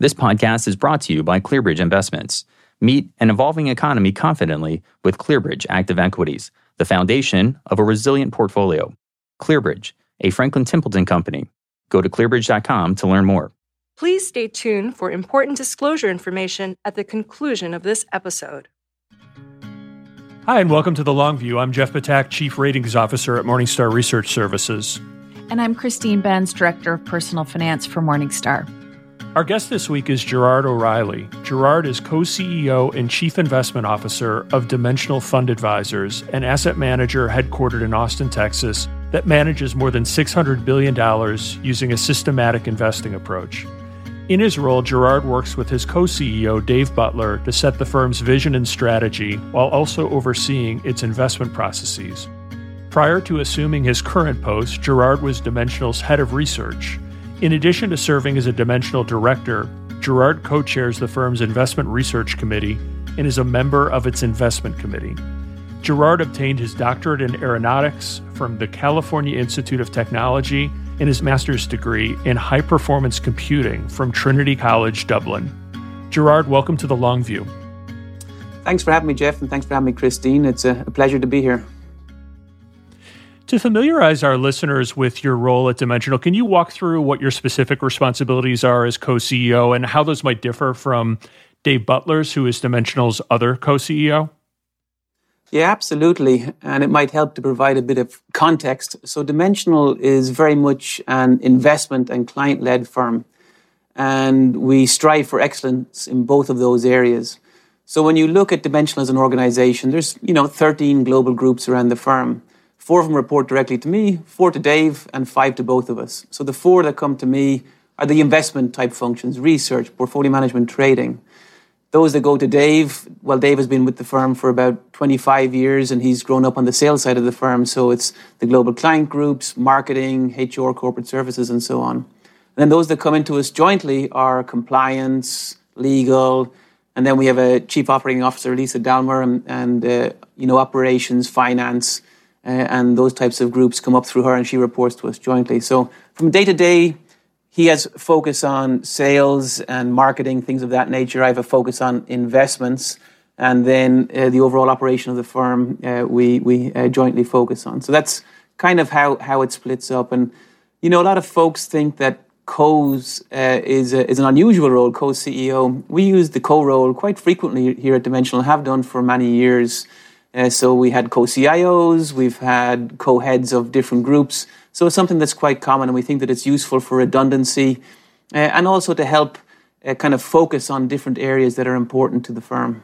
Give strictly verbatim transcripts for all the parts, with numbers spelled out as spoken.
This podcast is brought to you by ClearBridge Investments. Meet an evolving economy confidently with ClearBridge Active Equities, the foundation of a resilient portfolio. ClearBridge, a Franklin Templeton company. Go to clearbridge dot com to learn more. Please stay tuned for important disclosure information at the conclusion of this episode. Hi, and welcome to The Long View. I'm Jeff Patak, Chief Ratings Officer at Morningstar Research Services. And I'm Christine Benz, Director of Personal Finance for Morningstar. Our guest this week is Gerard O'Reilly. Gerard is co-C E O and Chief Investment Officer of Dimensional Fund Advisors, an asset manager headquartered in Austin, Texas, that manages more than six hundred billion dollars using a systematic investing approach. In his role, Gerard works with his co-C E O, Dave Butler, to set the firm's vision and strategy while also overseeing its investment processes. Prior to assuming his current post, Gerard was Dimensional's head of research. In addition to serving as a Dimensional director, Gerard co-chairs the firm's investment research committee and is a member of its investment committee. Gerard obtained his doctorate in aeronautics from the California Institute of Technology and his master's degree in high-performance computing from Trinity College, Dublin. Gerard, welcome to The Long View. Thanks for having me, Jeff, and thanks for having me, Christine. It's a pleasure to be here. To familiarize our listeners with your role at Dimensional, can you walk through what your specific responsibilities are as co-C E O and how those might differ from Dave Butler's, who is Dimensional's other co-C E O? Yeah, absolutely. And it might help to provide a bit of context. So Dimensional is very much an investment and client-led firm. And we strive for excellence in both of those areas. So when you look at Dimensional as an organization, there's, you know, thirteen global groups around the firm. Four of them report directly to me, four to Dave, and five to both of us. So the four that come to me are the investment type functions: research, portfolio management, trading. Those that go to Dave, well, Dave has been with the firm for about twenty-five years, and he's grown up on the sales side of the firm. So it's the global client groups, marketing, H R, corporate services, and so on. And then those that come into us jointly are compliance, legal, and then we have a chief operating officer, Lisa Dalmer, and, and uh, you know, operations, finance, uh, and those types of groups come up through her, and she reports to us jointly. So from day to day, he has focus on sales and marketing, things of that nature. I have a focus on investments, and then uh, the overall operation of the firm uh, we we uh, jointly focus on. So that's kind of how how it splits up. And you know, a lot of folks think that co's uh, is a, is an unusual role, co-C E O. We use the co role quite frequently here at Dimensional, have done for many years. Uh, so we had co-C I Os, we've had co-heads of different groups. So it's something that's quite common, and we think that it's useful for redundancy uh, and also to help uh, kind of focus on different areas that are important to the firm.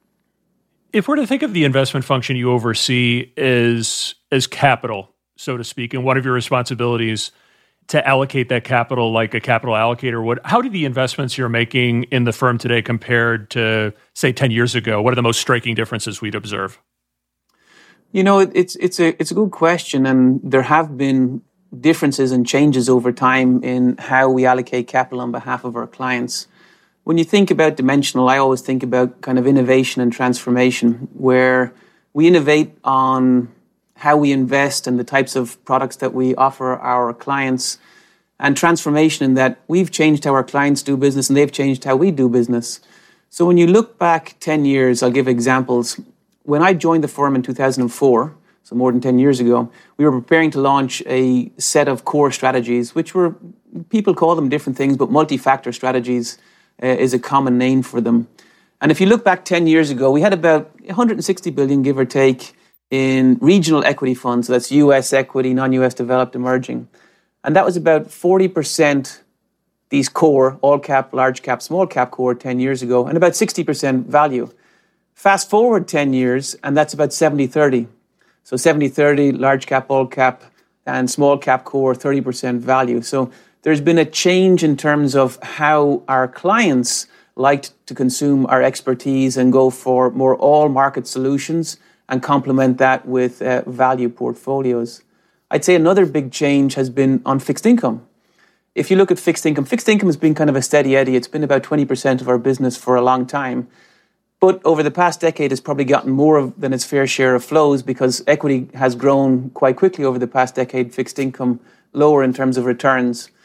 If we're to think of the investment function you oversee as, as capital, so to speak, and one of your responsibilities to allocate that capital like a capital allocator would, how do the investments you're making in the firm today compared to, say, ten years ago? What are the most striking differences we'd observe? You know, it's it's a it's a good question, and there have been differences and changes over time in how we allocate capital on behalf of our clients. When you think about Dimensional, I always think about kind of innovation and transformation, where we innovate on how we invest and the types of products that we offer our clients, and transformation in that we've changed how our clients do business and they've changed how we do business. So when you look back ten years, I'll give examples. When I joined the firm in two thousand four, so more than ten years ago, we were preparing to launch a set of core strategies, which were, people call them different things, but multi-factor strategies uh, is a common name for them. And if you look back ten years ago, we had about one hundred sixty billion, give or take, in regional equity funds. So that's U S equity, non-U S developed, emerging. And that was about forty percent these core, all cap, large cap, small cap core ten years ago, and about sixty percent value. Fast forward ten years, and that's about seventy thirty. So seventy thirty, large cap, all cap, and small cap core, thirty percent value. So there's been a change in terms of how our clients like to consume our expertise and go for more all-market solutions and complement that with uh, value portfolios. I'd say another big change has been on fixed income. If you look at fixed income, fixed income has been kind of a steady eddy. It's been about twenty percent of our business for a long time. But over the past decade, it's probably gotten more of, than its fair share of flows because equity has grown quite quickly over the past decade, fixed income lower in terms of returns.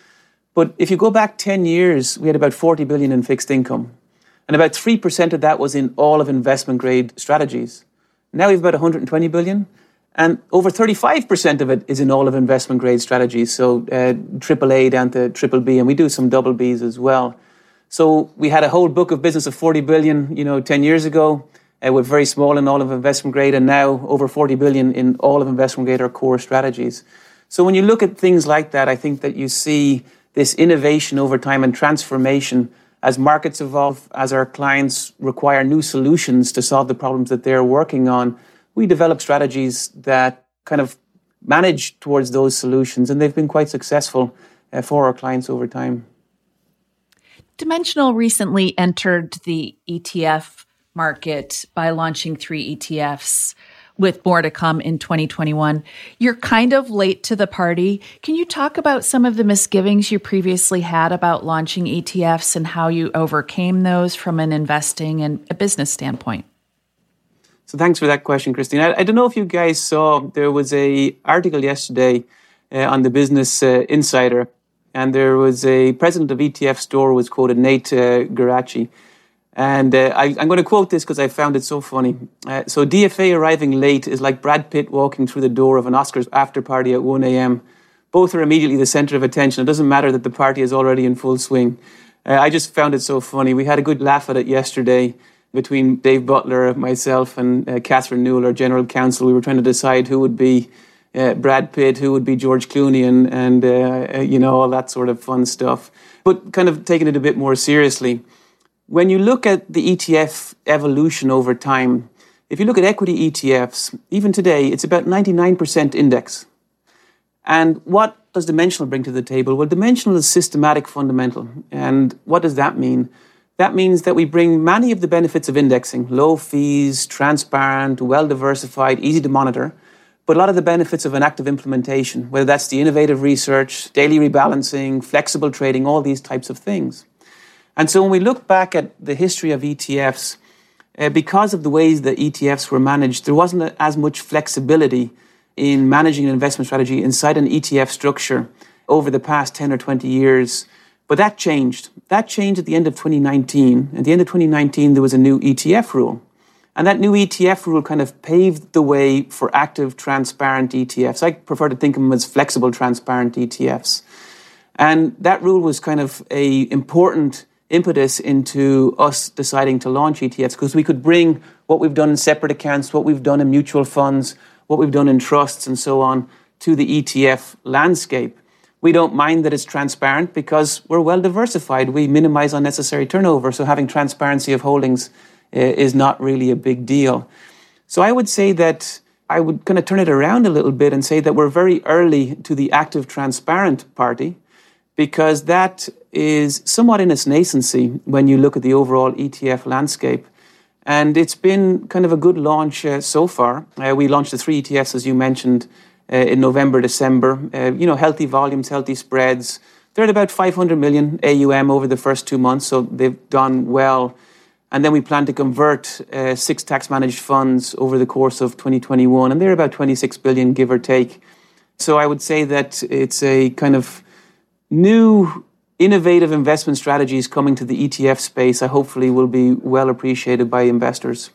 But if you go back ten years, we had about forty billion in fixed income. And about three percent of that was in all of investment grade strategies. Now we have about one hundred twenty billion. And over thirty-five percent of it is in all of investment grade strategies. So uh, triple A down to triple B, and we do some double Bs as well. So we had a whole book of business of forty billion, you know, ten years ago. Uh, we're very small in all of investment grade, and now over forty billion in all of investment grade or core strategies. So when you look at things like that, I think that you see this innovation over time and transformation as markets evolve, as our clients require new solutions to solve the problems that they're working on. We develop strategies that kind of manage towards those solutions, and they've been quite successful uh, for our clients over time. Dimensional recently entered the E T F market by launching three E T Fs, with more to come in twenty twenty-one. You're kind of late to the party. Can you talk about some of the misgivings you previously had about launching E T Fs and how you overcame those from an investing and a business standpoint? So thanks for that question, Christine. I, I don't know if you guys saw, there was a article yesterday uh, on the Business uh, Insider, and there was a president of E T F Store was quoted, Nate uh, Geraci. And uh, I, I'm going to quote this because I found it so funny. Uh, so D F A arriving late is like Brad Pitt walking through the door of an Oscars after party at one a.m. Both are immediately the center of attention. It doesn't matter that the party is already in full swing. Uh, I just found it so funny. We had a good laugh at it yesterday between Dave Butler, myself, and uh, Catherine Newell, our general counsel. We were trying to decide who would be uh, Brad Pitt, who would be George Clooney, and, and uh, you know, all that sort of fun stuff. But kind of taking it a bit more seriously, when you look at the E T F evolution over time, if you look at equity E T Fs, even today, it's about ninety-nine percent index. And what does Dimensional bring to the table? Well, Dimensional is systematic fundamental. And what does that mean? That means that we bring many of the benefits of indexing, low fees, transparent, well-diversified, easy to monitor, but a lot of the benefits of an active implementation, whether that's the innovative research, daily rebalancing, flexible trading, all these types of things. And so when we look back at the history of E T Fs, uh, because of the ways that E T Fs were managed, there wasn't as much flexibility in managing an investment strategy inside an E T F structure over the past ten or twenty years. But that changed. That changed at the end of twenty nineteen. At the end of twenty nineteen, there was a new E T F rule. And that new E T F rule kind of paved the way for active, transparent E T Fs. I prefer to think of them as flexible, transparent E T Fs. And that rule was kind of a important impetus into us deciding to launch E T Fs, because we could bring what we've done in separate accounts, what we've done in mutual funds, what we've done in trusts and so on to the E T F landscape. We don't mind that it's transparent because we're well diversified. We minimize unnecessary turnover, so having transparency of holdings uh, is not really a big deal. So I would say that I would kind of turn it around a little bit and say that we're very early to the active transparent party, because that is somewhat in its nascency when you look at the overall E T F landscape. And it's been kind of a good launch uh, so far. Uh, we launched the three E T Fs, as you mentioned, uh, in November, December. Uh, you know, healthy volumes, healthy spreads. They're at about five hundred million A U M over the first two months, so they've done well. And then we plan to convert uh, six tax-managed funds over the course of twenty twenty-one, and they're about twenty-six billion, give or take. So I would say that it's a kind of new innovative investment strategies coming to the E T F space. I hopefully will be well appreciated by investors.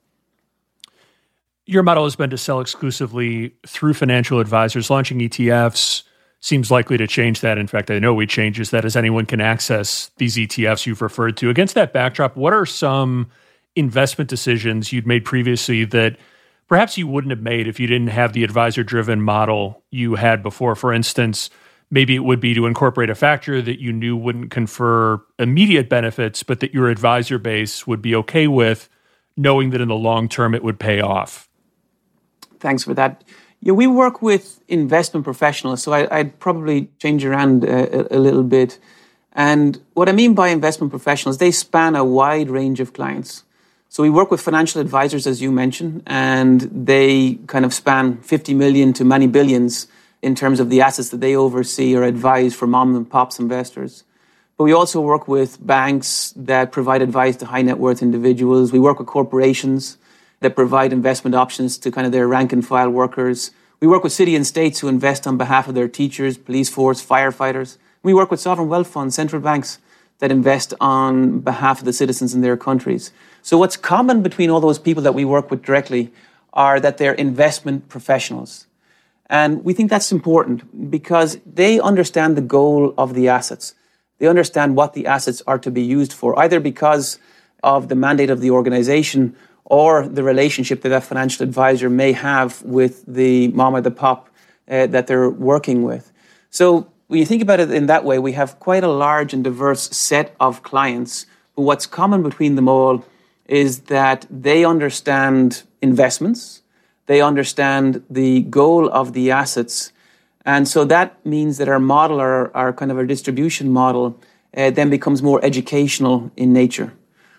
Your model has been to sell exclusively through financial advisors. Launching E T Fs seems likely to change that. In fact, I know it changes that as anyone can access these E T Fs you've referred to. Against that backdrop, what are some investment decisions you'd made previously that perhaps you wouldn't have made if you didn't have the advisor-driven model you had before? For instance, maybe it would be to incorporate a factor that you knew wouldn't confer immediate benefits, but that your advisor base would be okay with, knowing that in the long term it would pay off. Thanks for that. Yeah, we work with investment professionals, so I, I'd probably change around a, a little bit. And what I mean by investment professionals, they span a wide range of clients. So we work with financial advisors, as you mentioned, and they kind of span fifty million to many billions in terms of the assets that they oversee or advise for mom and pops investors. But we also work with banks that provide advice to high net worth individuals. We work with corporations that provide investment options to kind of their rank and file workers. We work with city and states who invest on behalf of their teachers, police force, firefighters, We work with sovereign wealth funds, central banks that invest on behalf of the citizens in their countries. So what's common between all those people that we work with directly are that they're investment professionals. And we think that's important because they understand the goal of the assets. They understand what the assets are to be used for, either because of the mandate of the organization or the relationship that that financial advisor may have with the mom or the pop uh, that they're working with. So when you think about it in that way, we have quite a large and diverse set of clients. But what's common between them all is that they understand investments, they understand the goal of the assets, and so that means that our model, our, our kind of our distribution model, uh, then becomes more educational in nature,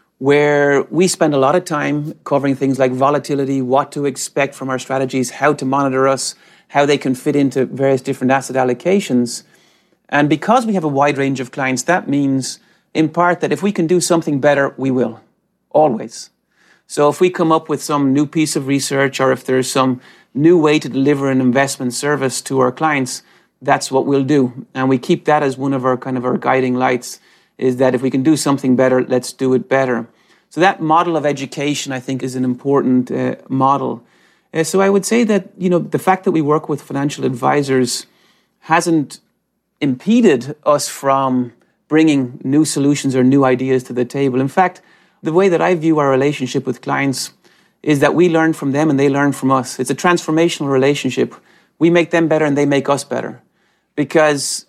where we spend a lot of time covering things like volatility, what to expect from our strategies, how to monitor us, how they can fit into various different asset allocations. And because we have a wide range of clients, that means in part that if we can do something better, we will, always. So if we come up with some new piece of research or if there's some new way to deliver an investment service to our clients, that's what we'll do. And we keep that as one of our kind of our guiding lights, is that if we can do something better, let's do it better. So that model of education, I think, is an important uh, model. Uh, so I would say that, you know, the fact that we work with financial advisors hasn't impeded us from bringing new solutions or new ideas to the table. In fact, the way that I view our relationship with clients is that we learn from them and they learn from us. It's a transformational relationship. We make them better and they make us better because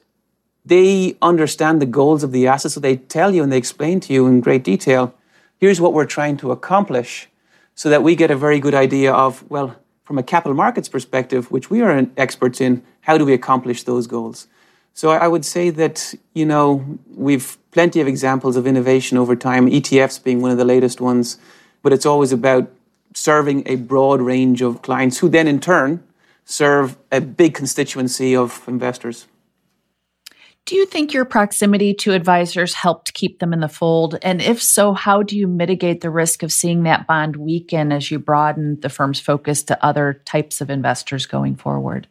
they understand the goals of the assets. So they tell you and they explain to you in great detail, here's what we're trying to accomplish, so that we get a very good idea of, well, from a capital markets perspective, which we are experts in, how do we accomplish those goals? So I would say that, you know, we've plenty of examples of innovation over time, E T Fs being one of the latest ones, but it's always about serving a broad range of clients who then in turn serve a big constituency of investors. Do you think your proximity to advisors helped keep them in the fold? And if so, how do you mitigate the risk of seeing that bond weaken as you broaden the firm's focus to other types of investors going forward?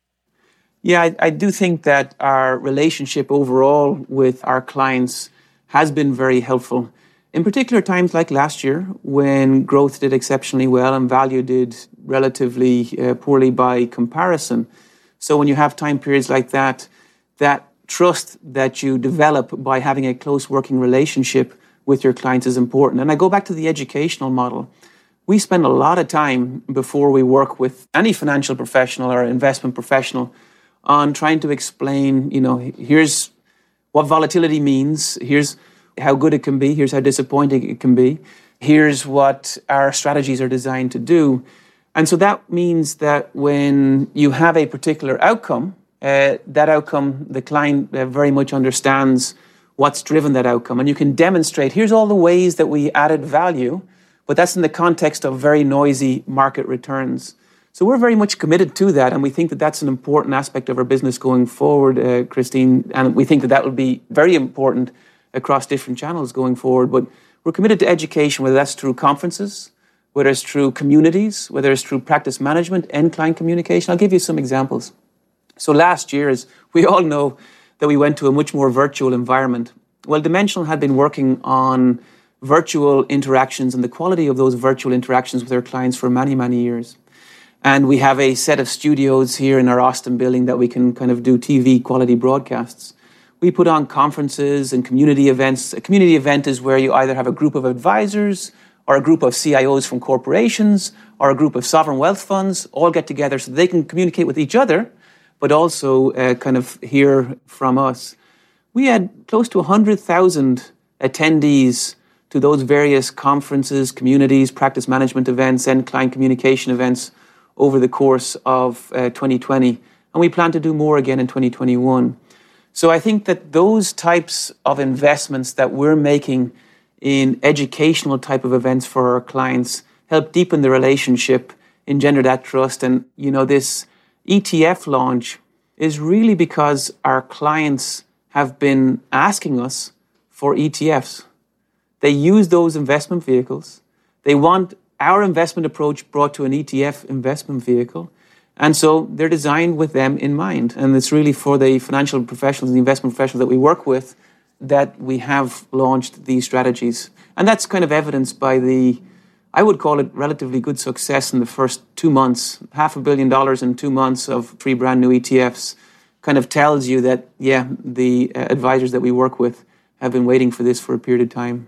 Yeah, I, I do think that our relationship overall with our clients has been very helpful. In particular times like last year, when growth did exceptionally well and value did relatively uh, poorly by comparison. So when you have time periods like that, that trust that you develop by having a close working relationship with your clients is important. And I go back to the educational model. We spend a lot of time before we work with any financial professional or investment professional on trying to explain, you know, here's what volatility means, here's how good it can be, here's how disappointing it can be, here's what our strategies are designed to do. And so that means that when you have a particular outcome, uh, that outcome, the client uh, very much understands what's driven that outcome. And you can demonstrate, here's all the ways that we added value, but that's in the context of very noisy market returns. So we're very much committed to that, and we think that that's an important aspect of our business going forward, uh, Christine, and we think that that will be very important across different channels going forward. But we're committed to education, whether that's through conferences, whether it's through communities, whether it's through practice management and client communication. I'll give you some examples. So last year, as we all know, that we went to a much more virtual environment. Well, Dimensional had been working on virtual interactions and the quality of those virtual interactions with our clients for many, many years. And we have a set of studios here in our Austin building that we can kind of do T V quality broadcasts. We put on conferences and community events. A community event is where you either have a group of advisors or a group of C I Os from corporations or a group of sovereign wealth funds all get together so they can communicate with each other, but also uh, kind of hear from us. We had close to one hundred thousand attendees to those various conferences, communities, practice management events, and client communication events over the course of uh, twenty twenty. And we plan to do more again in twenty twenty-one. So I think that those types of investments that we're making in educational type of events for our clients help deepen the relationship, engender that trust. And, you know, this E T F launch is really because our clients have been asking us for E T Fs. They use those investment vehicles. They want our investment approach brought to an E T F investment vehicle. And so they're designed with them in mind. And it's really for the financial professionals and the investment professionals that we work with that we have launched these strategies. And that's kind of evidenced by the, I would call it relatively good success in the first two months. Half a billion dollars in two months of three brand new E T Fs kind of tells you that, yeah, the uh, advisors that we work with have been waiting for this for a period of time.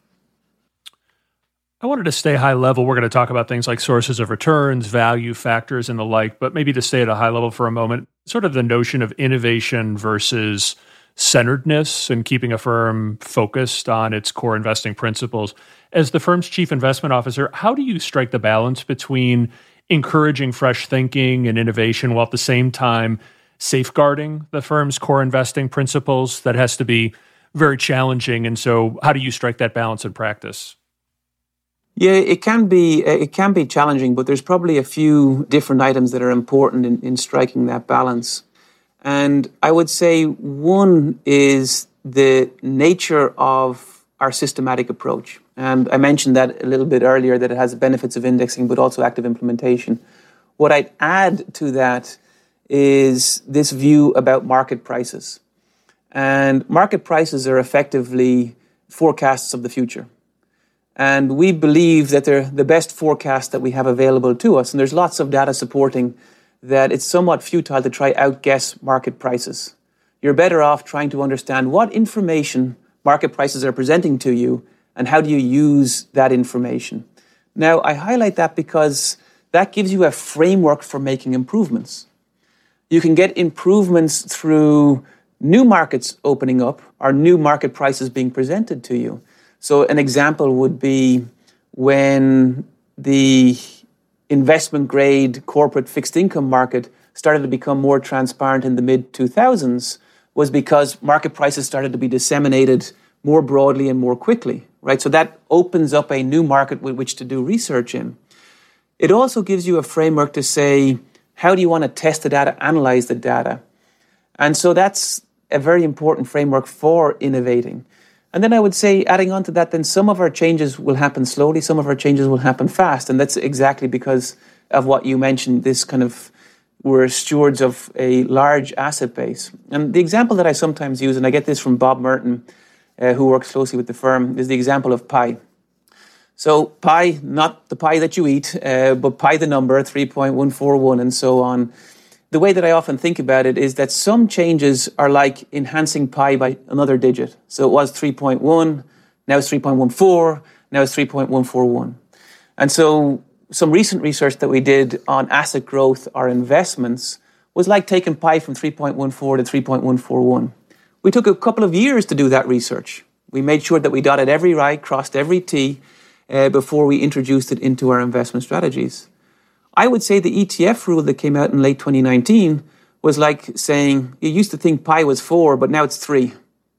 I wanted to stay high level. We're going to talk about things like sources of returns, value factors, and the like, but maybe to stay at a high level for a moment, sort of the notion of innovation versus centeredness and keeping a firm focused on its core investing principles. As the firm's chief investment officer, how do you strike the balance between encouraging fresh thinking and innovation while at the same time safeguarding the firm's core investing principles? That has to be very challenging. And so how do you strike that balance in practice? Yeah, it can be it can be challenging, but there's probably a few different items that are important in, in striking that balance. And I would say one is the nature of our systematic approach. And I mentioned that a little bit earlier, that it has benefits of indexing, but also active implementation. What I'd add to that is this view about market prices. And market prices are effectively forecasts of the future. And we believe that they're the best forecast that we have available to us. And there's lots of data supporting that it's somewhat futile to try outguess market prices. You're better off trying to understand what information market prices are presenting to you and how do you use that information. Now, I highlight that because that gives you a framework for making improvements. You can get improvements through new markets opening up or new market prices being presented to you. So an example would be when the investment grade corporate fixed income market started to become more transparent in the mid two thousands was because market prices started to be disseminated more broadly and more quickly, right? So that opens up a new market with which to do research in. It also gives you a framework to say, how do you want to test the data, analyze the data? And so that's a very important framework for innovating. And then I would say, adding on to that, then some of our changes will happen slowly, some of our changes will happen fast. And that's exactly because of what you mentioned, this kind of, we're stewards of a large asset base. And the example that I sometimes use, and I get this from Bob Merton, uh, who works closely with the firm, is the example of pi. So pi, not the pie that you eat, uh, but pi the number, three point one four one, and so on. The way that I often think about it is that some changes are like enhancing pi by another digit. So it was three point one, now it's three point one four, now it's three point one four one. And so some recent research that we did on asset growth or investments was like taking pi from three point one four to three point one four one. We took a couple of years to do that research. We made sure that we dotted every I, crossed every T uh, before we introduced it into our investment strategies. I would say the E T F rule that came out in late twenty nineteen was like saying, you used to think pi was four, but now it's three.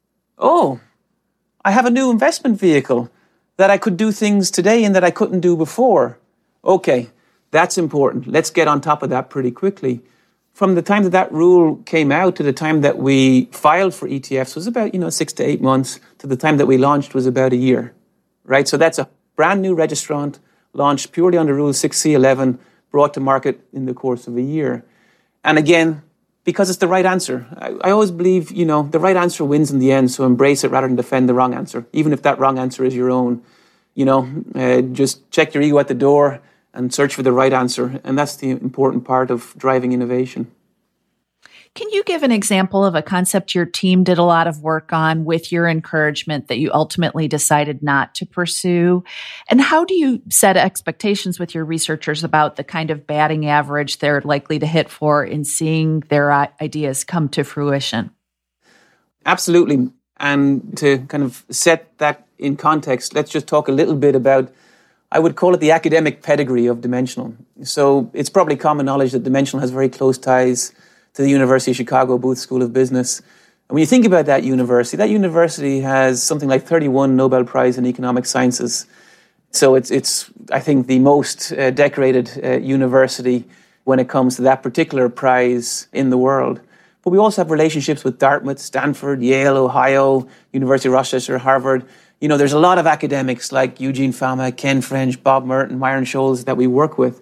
Oh, I have a new investment vehicle that I could do things today and that I couldn't do before. Okay, that's important. Let's get on top of that pretty quickly. From the time that that rule came out to the time that we filed for E T Fs was about, you know, six to eight months. To the time that we launched was about a year, right? So that's a brand new registrant launched purely under Rule six C eleven, brought to market in the course of a year. And again, because it's the right answer. I, I always believe, you know, the right answer wins in the end, so embrace it rather than defend the wrong answer, even if that wrong answer is your own. You know, uh, just check your ego at the door and search for the right answer. And that's the important part of driving innovation. Can you give an example of a concept your team did a lot of work on with your encouragement that you ultimately decided not to pursue? And how do you set expectations with your researchers about the kind of batting average they're likely to hit for in seeing their ideas come to fruition? Absolutely. And to kind of set that in context, let's just talk a little bit about, I would call it the academic pedigree of Dimensional. So it's probably common knowledge that Dimensional has very close ties to the University of Chicago Booth School of Business. And when you think about that university, that university has something like thirty-one Nobel Prize in Economic Sciences. So it's, it's I think, the most uh, decorated uh, university when it comes to that particular prize in the world. But we also have relationships with Dartmouth, Stanford, Yale, Ohio, University of Rochester, Harvard. You know, there's a lot of academics like Eugene Fama, Ken French, Bob Merton, Myron Scholes that we work with.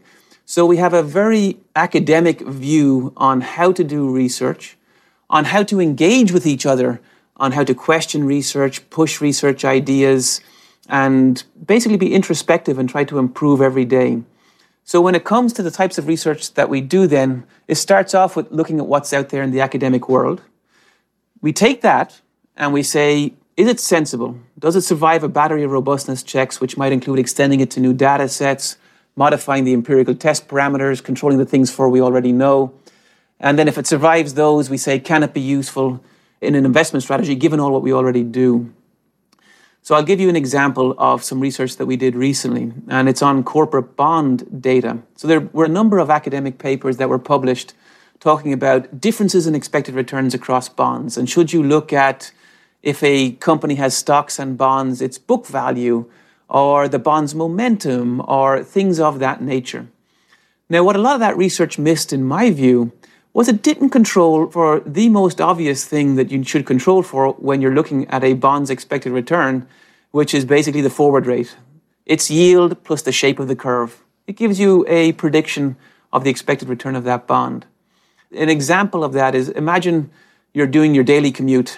So we have a very academic view on how to do research, on how to engage with each other, on how to question research, push research ideas, and basically be introspective and try to improve every day. So when it comes to the types of research that we do then, it starts off with looking at what's out there in the academic world. We take that and we say, is it sensible? Does it survive a battery of robustness checks, which might include extending it to new data sets, modifying the empirical test parameters, controlling the things for we already know? And then if it survives those, we say, can it be useful in an investment strategy given all what we already do? So I'll give you an example of some research that we did recently, and it's on corporate bond data. So there were a number of academic papers that were published talking about differences in expected returns across bonds. And should you look at if a company has stocks and bonds, its book value, or the bond's momentum, or things of that nature. Now, what a lot of that research missed, in my view, was it didn't control for the most obvious thing that you should control for when you're looking at a bond's expected return, which is basically the forward rate. It's yield plus the shape of the curve. It gives you a prediction of the expected return of that bond. An example of that is, imagine you're doing your daily commute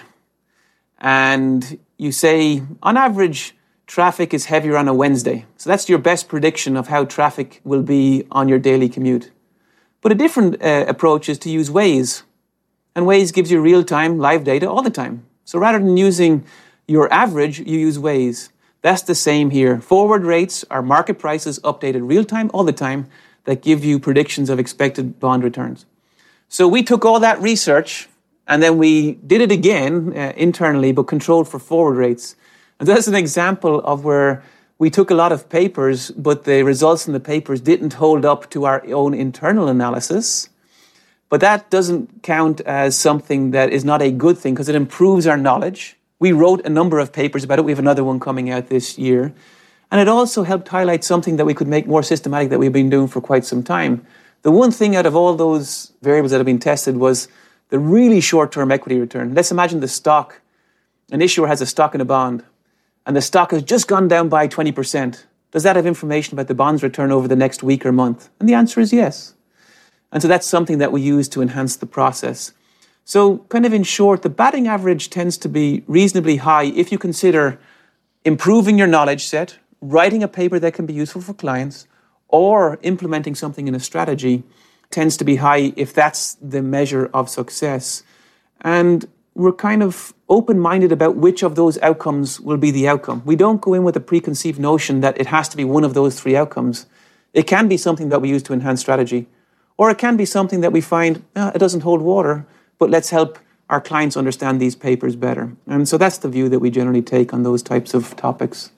and you say, on average, traffic is heavier on a Wednesday. So that's your best prediction of how traffic will be on your daily commute. But a different uh, approach is to use Waze. And Waze gives you real-time live data all the time. So rather than using your average, you use Waze. That's the same here. Forward rates are market prices updated real-time all the time that give you predictions of expected bond returns. So we took all that research and then we did it again uh, internally, but controlled for forward rates. And that's an example of where we took a lot of papers, but the results in the papers didn't hold up to our own internal analysis. But that doesn't count as something that is not a good thing because it improves our knowledge. We wrote a number of papers about it. We have another one coming out this year. And it also helped highlight something that we could make more systematic that we've been doing for quite some time. The one thing out of all those variables that have been tested was the really short-term equity return. Let's imagine the stock. An issuer has a stock and a bond, and the stock has just gone down by twenty percent. Does that have information about the bond's return over the next week or month? And the answer is yes. And so that's something that we use to enhance the process. So kind of in short, the batting average tends to be reasonably high if you consider improving your knowledge set, writing a paper that can be useful for clients, or implementing something in a strategy tends to be high if that's the measure of success. And we're kind of open-minded about which of those outcomes will be the outcome. We don't go in with a preconceived notion that it has to be one of those three outcomes. It can be something that we use to enhance strategy, or it can be something that we find, eh, it doesn't hold water, but let's help our clients understand these papers better. And so that's the view that we generally take on those types of topics.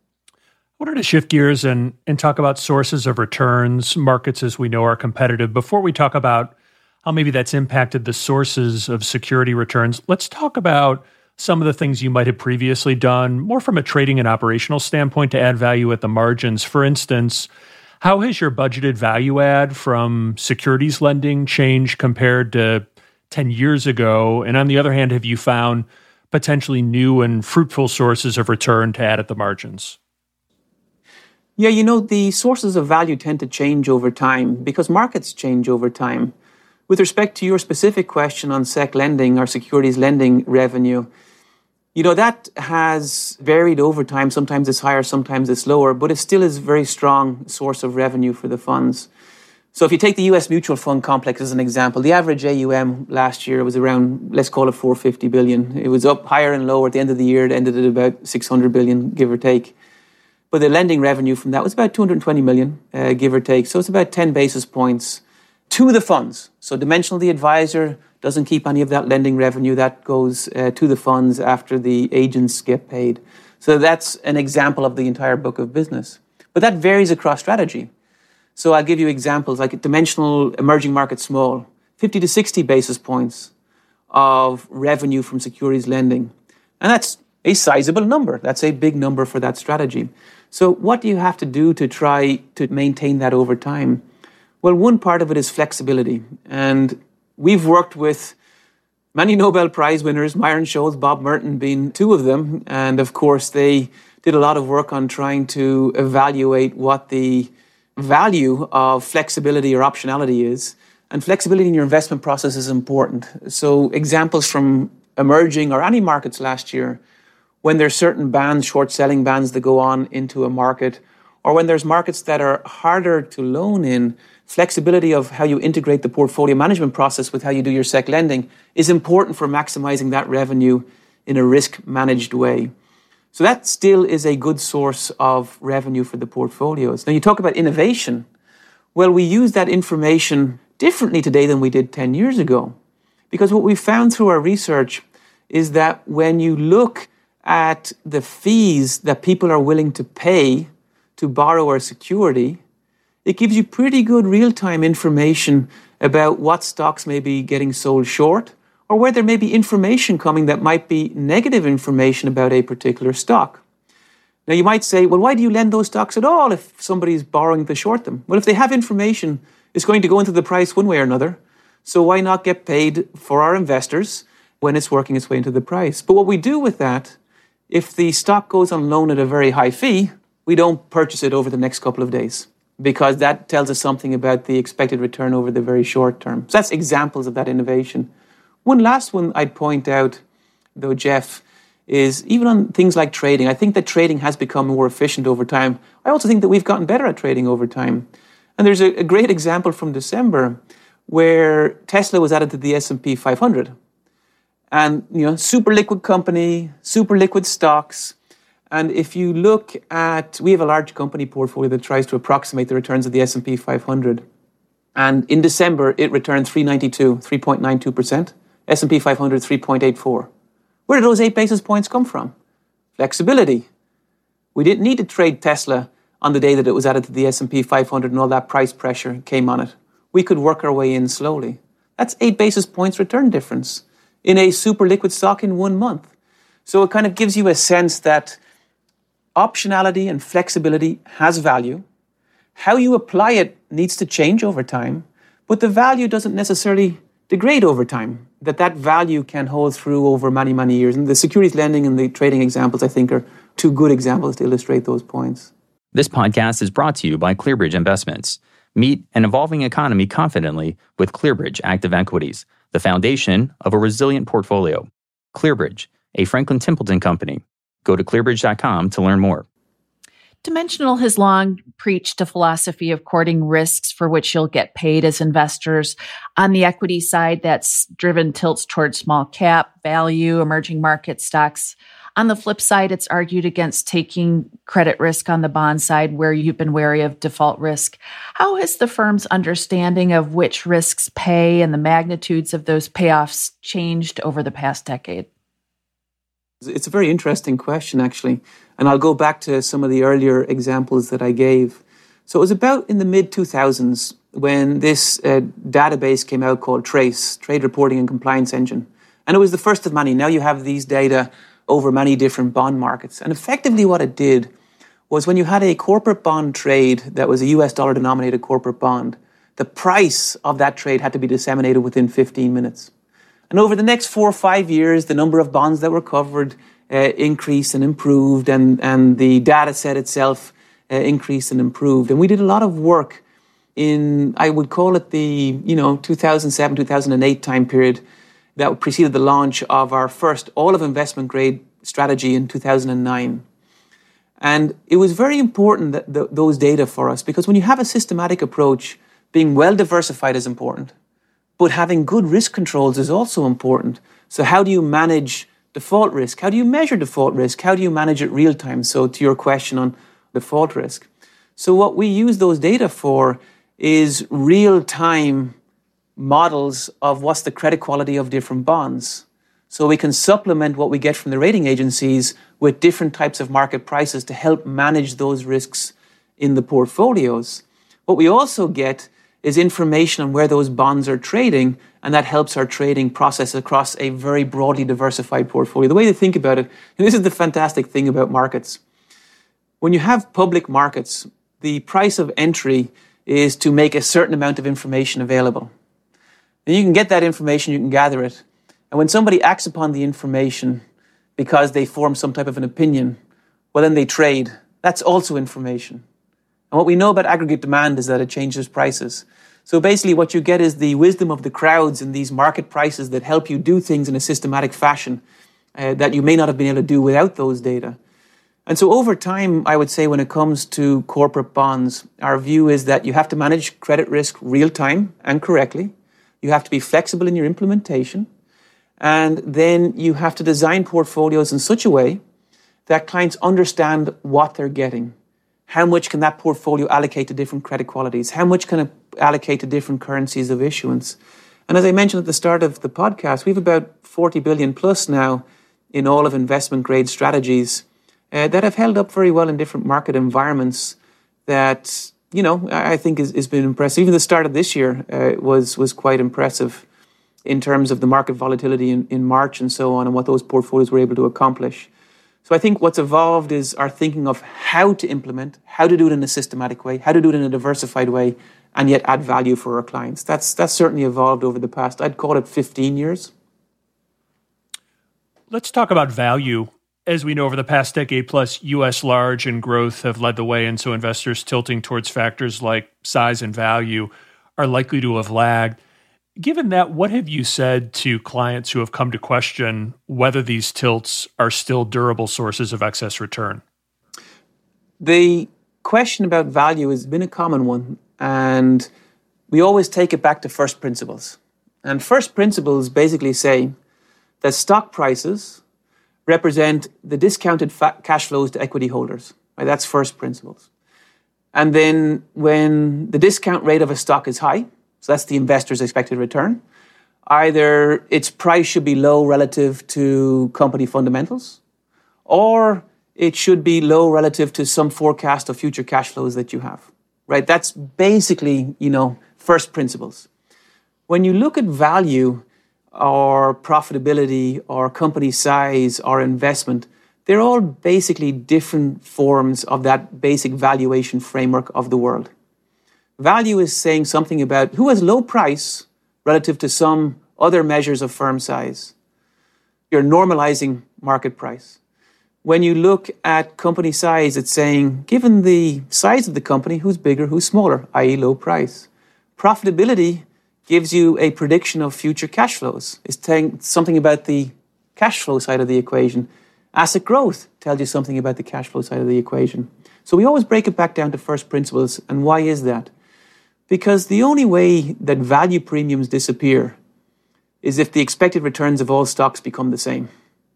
I wanted to shift gears and, and talk about sources of returns. Markets, as we know, are competitive. Before we talk about how maybe that's impacted the sources of security returns, let's talk about some of the things you might have previously done, more from a trading and operational standpoint, to add value at the margins. For instance, how has your budgeted value add from securities lending changed compared to ten years ago? And on the other hand, have you found potentially new and fruitful sources of return to add at the margins? Yeah, you know, the sources of value tend to change over time because markets change over time. With respect to your specific question on sec lending or securities lending revenue, you know, that has varied over time. Sometimes it's higher, sometimes it's lower, but it still is a very strong source of revenue for the funds. So if you take the U S mutual fund complex as an example, the average A U M last year was around, let's call it four hundred fifty billion. It was up higher and lower. At the end of the year, it ended at about six hundred billion, give or take. But the lending revenue from that was about two hundred twenty million, uh, give or take. So it's about ten basis points to the funds. So Dimensional, the advisor, doesn't keep any of that lending revenue. That goes uh, to the funds after the agents get paid. So that's an example of the entire book of business. But that varies across strategy. So I'll give you examples like Dimensional Emerging Market Small, fifty to sixty basis points of revenue from securities lending. And that's a sizable number. That's a big number for that strategy. So what do you have to do to try to maintain that over time? Well, one part of it is flexibility. And we've worked with many Nobel Prize winners, Myron Scholes, Bob Merton being two of them. And of course, they did a lot of work on trying to evaluate what the value of flexibility or optionality is. And flexibility in your investment process is important. So examples from emerging or any markets last year, when there's certain bans, short selling bans that go on into a market, or when there's markets that are harder to loan in, flexibility of how you integrate the portfolio management process with how you do your sec lending is important for maximizing that revenue in a risk-managed way. So that still is a good source of revenue for the portfolios. Now you talk about innovation. Well, we use that information differently today than we did ten years ago. Because what we found through our research is that when you look at the fees that people are willing to pay to borrow a security, it gives you pretty good real-time information about what stocks may be getting sold short, or where there may be information coming that might be negative information about a particular stock. Now you might say, well, why do you lend those stocks at all if somebody's borrowing to short them? Well, if they have information, it's going to go into the price one way or another. So why not get paid for our investors when it's working its way into the price? But what we do with that, if the stock goes on loan at a very high fee, we don't purchase it over the next couple of days, because that tells us something about the expected return over the very short term. So that's examples of that innovation. One last one I'd point out, though, Jeff, is even on things like trading. I think that trading has become more efficient over time. I also think that we've gotten better at trading over time. And there's a, a great example from December where Tesla was added to the S and P five hundred. And, you know, super liquid company, super liquid stocks. And if you look at, we have a large company portfolio that tries to approximate the returns of the S and P five hundred. And in December, it returned three ninety-two, three point nine two percent. S and P five hundred, three point eight four. Where did those eight basis points come from? Flexibility. We didn't need to trade Tesla on the day that it was added to the S and P five hundred and all that price pressure came on it. We could work our way in slowly. That's eight basis points return difference in a super liquid stock in one month. So it kind of gives you a sense that optionality and flexibility has value. How you apply it needs to change over time, but the value doesn't necessarily degrade over time, that that value can hold through over many, many years. And the securities lending and the trading examples, I think, are two good examples to illustrate those points. This podcast is brought to you by ClearBridge Investments. Meet an evolving economy confidently with ClearBridge Active Equities, the foundation of a resilient portfolio. ClearBridge, a Franklin Templeton company. Go to clearbridge dot com to learn more. Dimensional has long preached a philosophy of courting risks for which you'll get paid as investors. On the equity side, that's driven tilts towards small cap, value, emerging market stocks. On the flip side, it's argued against taking credit risk on the bond side, where you've been wary of default risk. How has the firm's understanding of which risks pay and the magnitudes of those payoffs changed over the past decade? It's a very interesting question, actually. And I'll go back to some of the earlier examples that I gave. So it was about in the mid two thousands when this uh, database came out called TRACE, Trade Reporting and Compliance Engine. And it was the first of many. Now you have these data over many different bond markets. And effectively what it did was when you had a corporate bond trade that was a U S dollar denominated corporate bond, the price of that trade had to be disseminated within fifteen minutes. And over the next four or five years, the number of bonds that were covered uh, increased and improved, and, and the data set itself uh, increased and improved. And we did a lot of work in, I would call it the, you know, two thousand seven, two thousand eight time period that preceded the launch of our first all-of investment grade strategy in two thousand nine. And it was very important that th- those data for us, because when you have a systematic approach, being well diversified is important. But having good risk controls is also important. So how do you manage default risk? How do you measure default risk? How do you manage it real time? So to your question on default risk. So what we use those data for is real time models of what's the credit quality of different bonds. So we can supplement what we get from the rating agencies with different types of market prices to help manage those risks in the portfolios. What we also get is information on where those bonds are trading, and that helps our trading process across a very broadly diversified portfolio. The way to think about it, and this is the fantastic thing about markets. When you have public markets, the price of entry is to make a certain amount of information available. And you can get that information, you can gather it. And when somebody acts upon the information because they form some type of an opinion, well, then they trade. That's also information. And what we know about aggregate demand is that it changes prices. So basically what you get is the wisdom of the crowds in these market prices that help you do things in a systematic fashion uh, that you may not have been able to do without those data. And so over time, I would say when it comes to corporate bonds, our view is that you have to manage credit risk real time and correctly. You have to be flexible in your implementation. And then you have to design portfolios in such a way that clients understand what they're getting. How much can that portfolio allocate to different credit qualities? How much can it allocate to different currencies of issuance? And as I mentioned at the start of the podcast, we have about forty billion plus now in all of investment grade strategies uh, that have held up very well in different market environments that, you know, I think has, has been impressive. Even the start of this year uh, was, was quite impressive in terms of the market volatility in, in March and so on, and what those portfolios were able to accomplish. So I think what's evolved is our thinking of how to implement, how to do it in a systematic way, how to do it in a diversified way, and yet add value for our clients. That's that's certainly evolved over the past, I'd call it fifteen years. Let's talk about value. As we know, over the past decade plus, U S large and growth have led the way, and so investors tilting towards factors like size and value are likely to have lagged. Given that, what have you said to clients who have come to question whether these tilts are still durable sources of excess return? The question about value has been a common one, and we always take it back to first principles. And first principles basically say that stock prices represent the discounted fa- cash flows to equity holders. Right? That's first principles. And then when the discount rate of a stock is high, so that's the investor's expected return, either its price should be low relative to company fundamentals, or it should be low relative to some forecast of future cash flows that you have. Right? That's basically, you know, first principles. When you look at value or profitability or company size or investment, they're all basically different forms of that basic valuation framework of the world. Value is saying something about who has low price relative to some other measures of firm size. You're normalizing market price. When you look at company size, it's saying, given the size of the company, who's bigger, who's smaller, that is low price. Profitability gives you a prediction of future cash flows. It's telling something about the cash flow side of the equation. Asset growth tells you something about the cash flow side of the equation. So we always break it back down to first principles. And why is that? Because the only way that value premiums disappear is if the expected returns of all stocks become the same.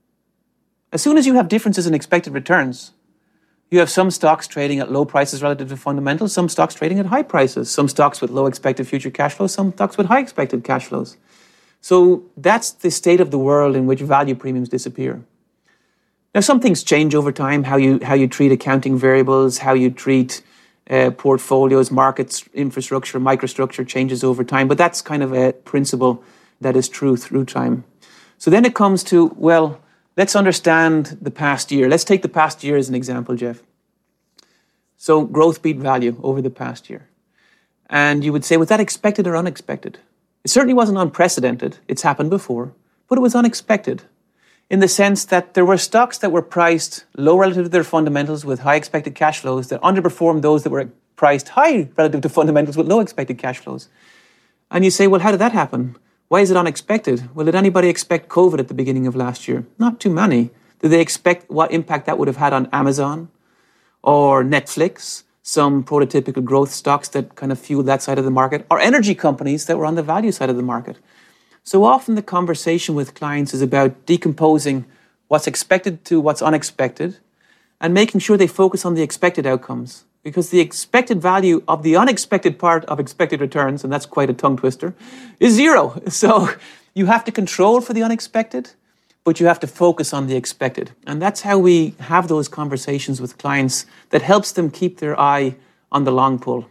As soon as you have differences in expected returns, you have some stocks trading at low prices relative to fundamentals, some stocks trading at high prices, some stocks with low expected future cash flows, some stocks with high expected cash flows. So that's the state of the world in which value premiums disappear. Now, some things change over time, how you how you treat accounting variables, how you treat uh, portfolios, markets, infrastructure, microstructure changes over time, but that's kind of a principle that is true through time. So then it comes to, well, let's understand the past year. Let's take the past year as an example, Jeff. So growth beat value over the past year. And you would say, was that expected or unexpected? It certainly wasn't unprecedented. It's happened before, but it was unexpected in the sense that there were stocks that were priced low relative to their fundamentals with high expected cash flows that underperformed those that were priced high relative to fundamentals with low expected cash flows. And you say, well, how did that happen? Why is it unexpected? Well, did anybody expect COVID at the beginning of last year? Not too many. Did they expect what impact that would have had on Amazon or Netflix, some prototypical growth stocks that kind of fueled that side of the market, or energy companies that were on the value side of the market? So often the conversation with clients is about decomposing what's expected to what's unexpected and making sure they focus on the expected outcomes. Because the expected value of the unexpected part of expected returns, and that's quite a tongue twister, is zero. So you have to control for the unexpected, but you have to focus on the expected. And that's how we have those conversations with clients that helps them keep their eye on the long pull.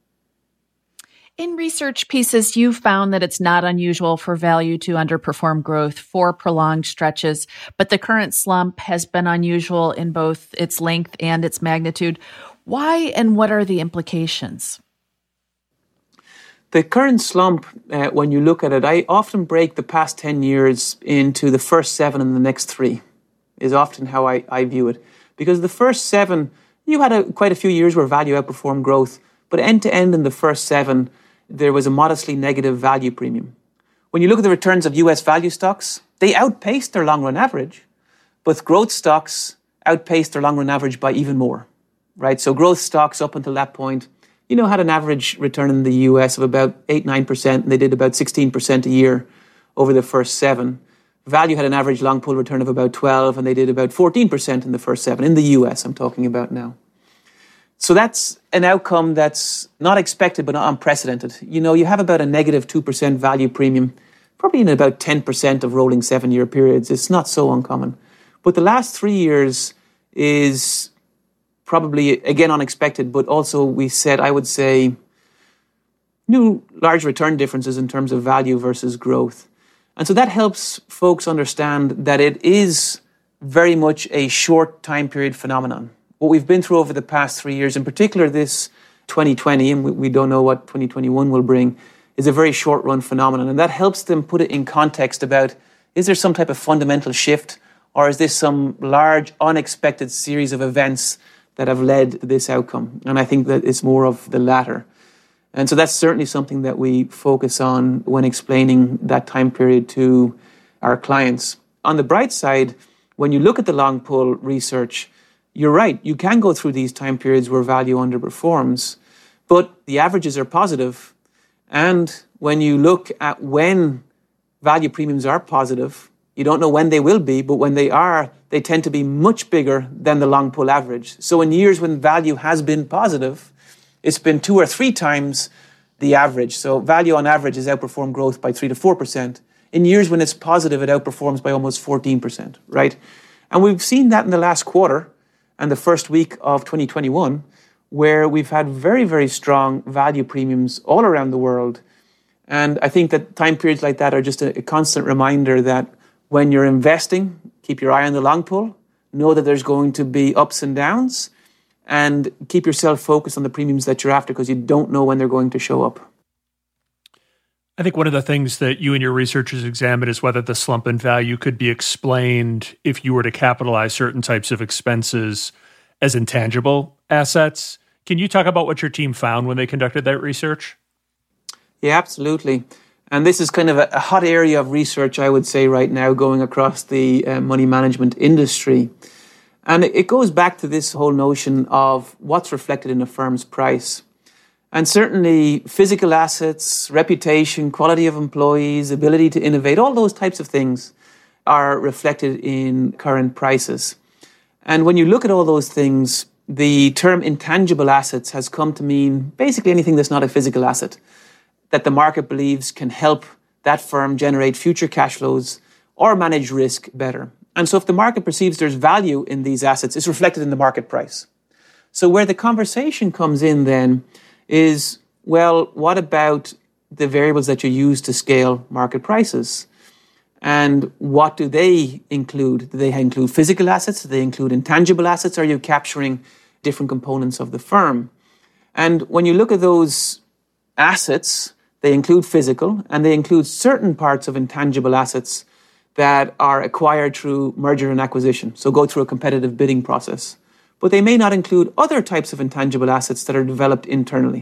In research pieces, you've found that it's not unusual for value to underperform growth for prolonged stretches, but the current slump has been unusual in both its length and its magnitude. Why and what are the implications? The current slump, uh, when you look at it, I often break the past ten years into the first seven and the next three, is often how I, I view it. Because the first seven, You had a, quite a few years where value outperformed growth, but end to end in the first seven, there was a modestly negative value premium. When you look at the returns of U S value stocks, they outpaced their long-run average, but growth stocks outpaced their long-run average by even more, right? So growth stocks up until that point, you know, had an average return in the U S of about eight, nine percent, and they did about sixteen percent a year over the first seven. Value had an average long pull return of about twelve, and they did about fourteen percent in the first seven, in the U S I'm talking about now. So that's an outcome that's not expected but not unprecedented. You know, you have about a negative two percent value premium, probably in about ten percent of rolling seven-year periods. It's not so uncommon. But the last three years is probably, again, unexpected, but also we said, I would say, new large return differences in terms of value versus growth. And so that helps folks understand that it is very much a short time period phenomenon. What we've been through over the past three years, in particular this twenty twenty, and we, we don't know what twenty twenty-one will bring, is a very short-run phenomenon. And that helps them put it in context about, is there some type of fundamental shift, or is this some large, unexpected series of events that have led to this outcome? And I think that it's more of the latter. And so that's certainly something that we focus on when explaining that time period to our clients. On the bright side, when you look at the long pull research, you're right, you can go through these time periods where value underperforms, but the averages are positive. And when you look at when value premiums are positive, you don't know when they will be, but when they are, they tend to be much bigger than the long pull average. So in years when value has been positive, it's been two or three times the average. So value on average has outperformed growth by three to four percent. In years when it's positive, it outperforms by almost fourteen percent, right? And we've seen that in the last quarter and the first week of twenty twenty-one, where we've had very, very strong value premiums all around the world. And I think that time periods like that are just a, a constant reminder that when you're investing, keep your eye on the long pull, know that there's going to be ups and downs, and keep yourself focused on the premiums that you're after because you don't know when they're going to show up. I think one of the things that you and your researchers examined is whether the slump in value could be explained if you were to capitalize certain types of expenses as intangible assets. Can you talk about what your team found when they conducted that research? Yeah, absolutely. And this is kind of a, a hot area of research, I would say, right now, going across the uh, money management industry. And it goes back to this whole notion of what's reflected in a firm's price. And certainly physical assets, reputation, quality of employees, ability to innovate, all those types of things are reflected in current prices. And when you look at all those things, the term intangible assets has come to mean basically anything that's not a physical asset, that the market believes can help that firm generate future cash flows or manage risk better. And so if the market perceives there's value in these assets, it's reflected in the market price. So where the conversation comes in then is, well, what about the variables that you use to scale market prices? And what do they include? Do they include physical assets? Do they include intangible assets? Are you capturing different components of the firm? And when you look at those assets, they include physical and they include certain parts of intangible assets that are acquired through merger and acquisition, so go through a competitive bidding process. But they may not include other types of intangible assets that are developed internally.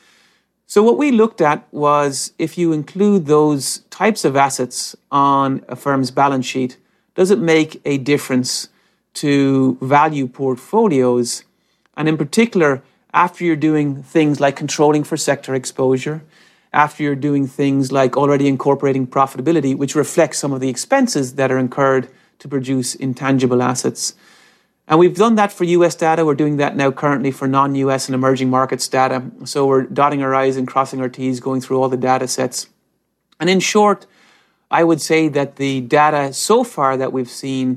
So what we looked at was if you include those types of assets on a firm's balance sheet, does it make a difference to value portfolios? And in particular, after you're doing things like controlling for sector exposure, after you're doing things like already incorporating profitability, which reflects some of the expenses that are incurred to produce intangible assets. And we've done that for U S data. We're doing that now currently for non-U S and emerging markets data. So we're dotting our I's and crossing our T's, going through all the data sets. And in short, I would say that the data so far that we've seen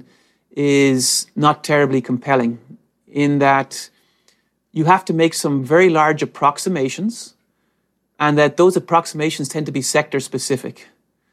is not terribly compelling in that you have to make some very large approximations, and that those approximations tend to be sector specific.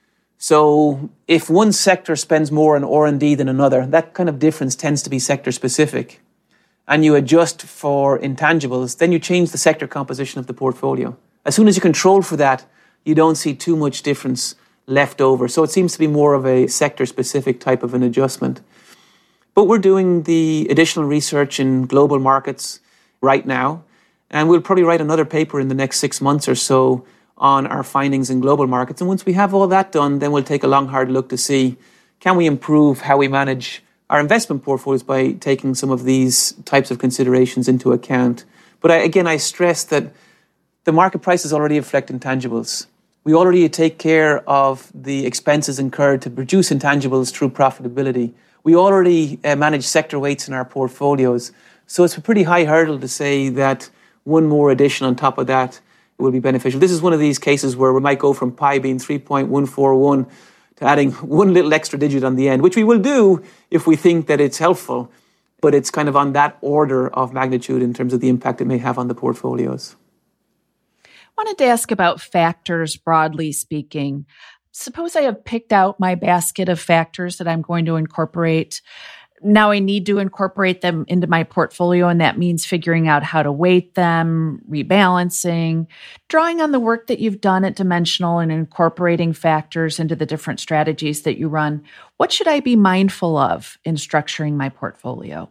So if one sector spends more on R and D than another, that kind of difference tends to be sector specific, and you adjust for intangibles, then you change the sector composition of the portfolio. As soon as you control for that, you don't see too much difference left over. So it seems to be more of a sector specific type of an adjustment. But we're doing the additional research in global markets, right now. And we'll probably write another paper in the next six months or so on our findings in global markets. And once we have all that done, then we'll take a long, hard look to see, can we improve how we manage our investment portfolios by taking some of these types of considerations into account. But I, again, I stress that the market prices already reflect intangibles. We already take care of the expenses incurred to produce intangibles through profitability. We already uh, manage sector weights in our portfolios. So it's a pretty high hurdle to say that one more addition on top of that will be beneficial. This is one of these cases where we might go from pi being three point one four one to adding one little extra digit on the end, which we will do if we think that it's helpful. But it's kind of on that order of magnitude in terms of the impact it may have on the portfolios. I wanted to ask about factors, broadly speaking. Suppose I have picked out my basket of factors that I'm going to incorporate. Now I need to incorporate them into my portfolio, and that means figuring out how to weight them, rebalancing, drawing on the work that you've done at Dimensional and incorporating factors into the different strategies that you run. What should I be mindful of in structuring my portfolio?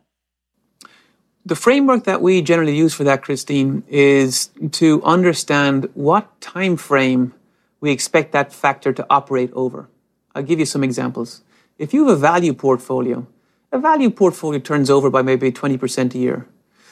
The framework that we generally use for that, Christine, is to understand what time frame we expect that factor to operate over. I'll give you some examples. If you have a value portfolio, a value portfolio turns over by maybe twenty percent a year.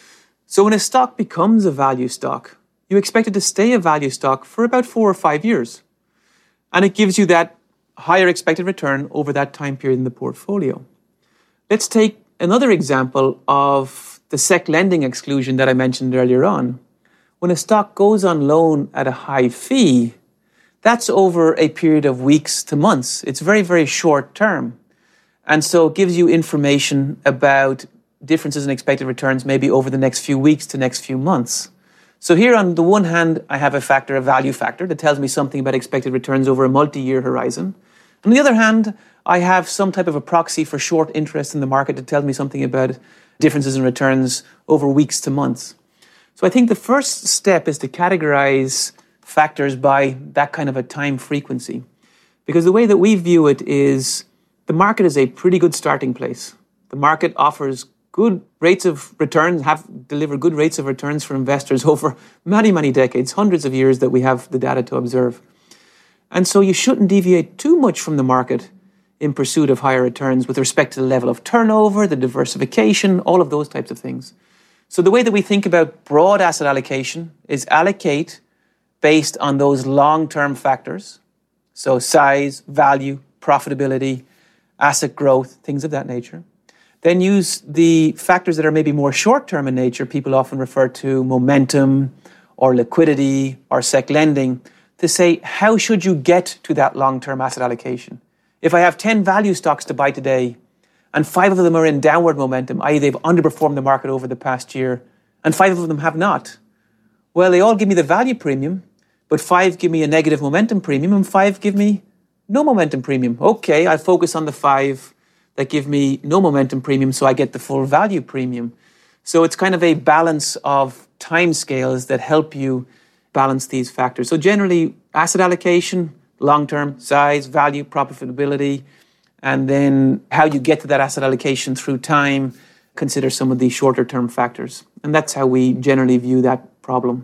So when a stock becomes a value stock, you expect it to stay a value stock for about four or five years. And it gives you that higher expected return over that time period in the portfolio. Let's take another example of the sec lending exclusion that I mentioned earlier on. When a stock goes on loan at a high fee, that's over a period of weeks to months. It's very, very short term. And so it gives you information about differences in expected returns maybe over the next few weeks to next few months. So here on the one hand, I have a factor, a value factor, that tells me something about expected returns over a multi-year horizon. On the other hand, I have some type of a proxy for short interest in the market to tell me something about differences in returns over weeks to months. So I think the first step is to categorize factors by that kind of a time frequency. Because the way that we view it is the market is a pretty good starting place. The market offers good rates of returns, have delivered good rates of returns for investors over many, many decades, hundreds of years that we have the data to observe. And so you shouldn't deviate too much from the market in pursuit of higher returns with respect to the level of turnover, the diversification, all of those types of things. So the way that we think about broad asset allocation is allocate based on those long-term factors. So size, value, profitability, asset growth, things of that nature. Then use the factors that are maybe more short-term in nature. People often refer to momentum or liquidity or sec lending to say, how should you get to that long-term asset allocation? If I have ten value stocks to buy today and five of them are in downward momentum, that is they've underperformed the market over the past year, and five of them have not, well, they all give me the value premium, but five give me a negative momentum premium and five give me no momentum premium. Okay, I focus on the five that give me no momentum premium so I get the full value premium. So it's kind of a balance of timescales that help you balance these factors. So generally, asset allocation, long-term, size, value, profitability, and then how you get to that asset allocation through time, consider some of these shorter-term factors. And that's how we generally view that problem.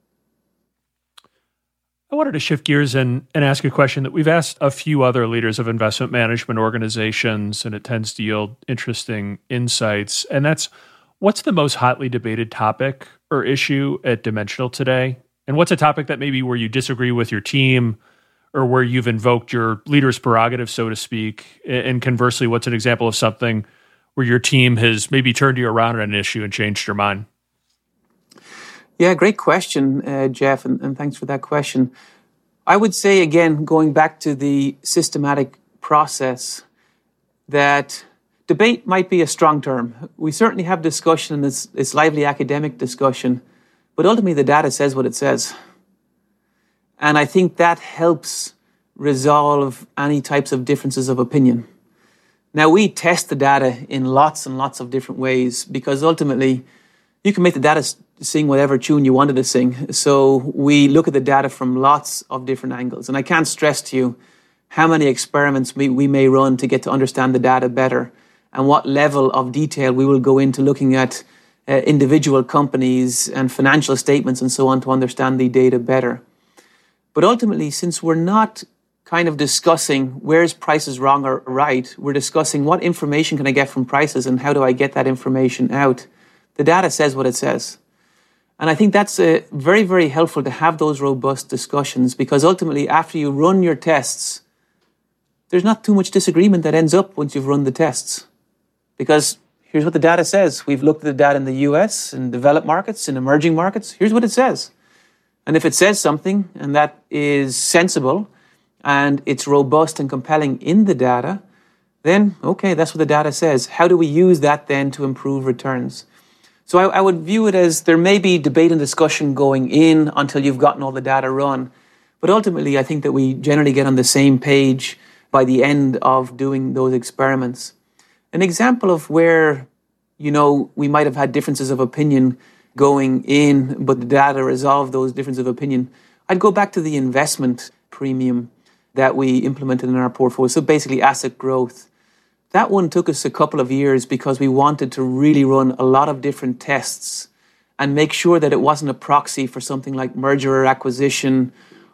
I wanted to shift gears and, and ask a question that we've asked a few other leaders of investment management organizations, and it tends to yield interesting insights. And that's, what's the most hotly debated topic or issue at Dimensional today? And what's a topic that maybe where you disagree with your team or where you've invoked your leader's prerogative, so to speak? And conversely, what's an example of something where your team has maybe turned you around on an issue and changed your mind? Yeah, great question, uh, Jeff, and, and thanks for that question. I would say, again, going back to the systematic process, that debate might be a strong term. We certainly have discussion, and it's, it's lively academic discussion, but ultimately the data says what it says. And I think that helps resolve any types of differences of opinion. Now, we test the data in lots and lots of different ways because ultimately you can make the data sing whatever tune you wanted to sing. So we look at the data from lots of different angles. And I can't stress to you how many experiments we, we may run to get to understand the data better and what level of detail we will go into looking at uh, individual companies and financial statements and so on to understand the data better. But ultimately, since we're not kind of discussing where's prices wrong or right, we're discussing what information can I get from prices and how do I get that information out. The data says what it says. And I think that's uh, very, very helpful to have those robust discussions, because ultimately, after you run your tests, there's not too much disagreement that ends up once you've run the tests. Because here's what the data says. We've looked at the data in the U S, in developed markets, in emerging markets. Here's what it says. And if it says something and that is sensible and it's robust and compelling in the data, then, okay, that's what the data says. How do we use that then to improve returns? So I, I would view it as there may be debate and discussion going in until you've gotten all the data run. But ultimately, I think that we generally get on the same page by the end of doing those experiments. An example of where, you know, we might have had differences of opinion going in, but the data resolved those differences of opinion. I'd go back to the investment premium that we implemented in our portfolio. So basically asset growth. That one took us a couple of years because we wanted to really run a lot of different tests and make sure that it wasn't a proxy for something like merger or acquisition